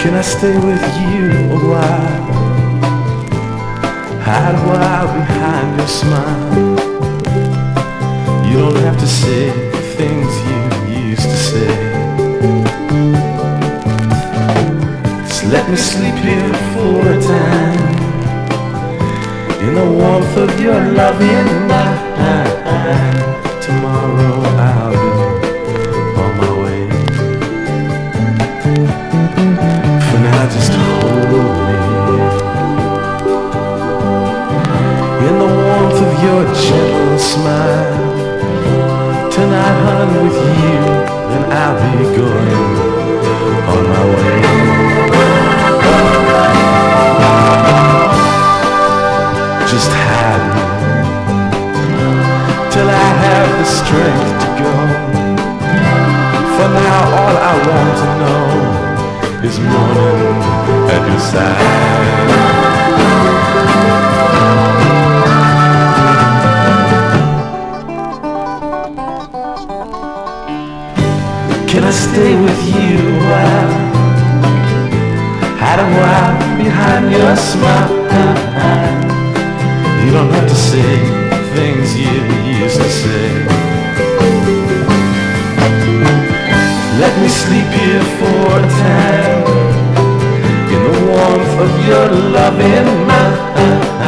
Can I stay with you a while? Hide a while behind your smile. You don't have to say the things you used to say. Just let me sleep here for a time, in the warmth of your loving mind. Tomorrow I'll be on my way. For now just hold me in the warmth of your gentle smile. Tonight, hon, with you, then I'll be going on my way. Just hide me till I have the strength to go. For now, all I want to know is morning at your side. Can I stay with you a while? Hide a while behind your smile. You don't have to say things you used to say. Let me sleep here for a time, in the warmth of your loving mind.